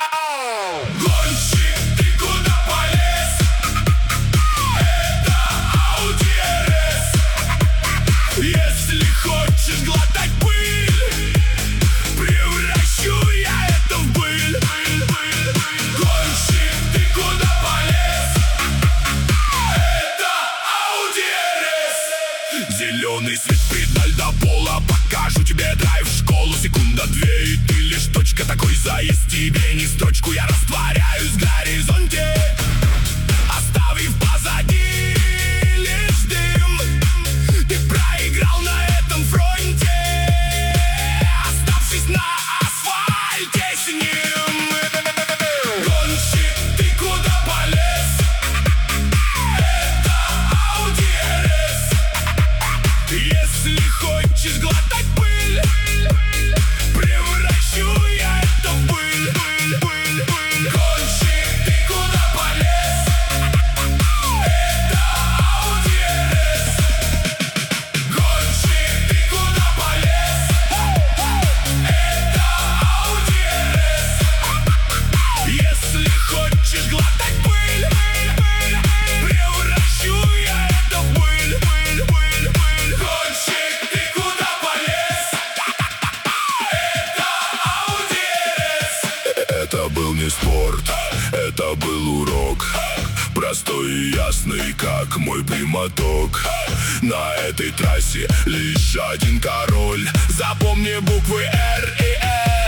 Гонщик, ты куда полез? Это Audi RS. Если хочешь глотать пыль, превращу я это в быль. Гонщик, ты куда полез? Это Audi RS. Зеленый свет педаль до пола, покажу тебе драйв в школу. Секунда-две, и ты лишь точка, такой заезд тебе не строчку. Я растворяюсь в горизонте, оставив позади лишь дым. Ты проиграл на этом фронте, оставшись на асфальте с ним. Гонщик, ты куда полез? Это Audi RS. Если хочешь глотать пыль, превращу я это в быль. Гонщик, ты куда полез? Это Audi RS. Гонщик, ты куда полез? Это Audi RS. Если хочешь глотать пыль, превращу я это в быль. Гонщик, ты куда полез? Это Audi RS. Это был не спорт, это был урок, простой и ясный, как мой прямоток. На этой трассе лишь один король. Запомни буквы R и S.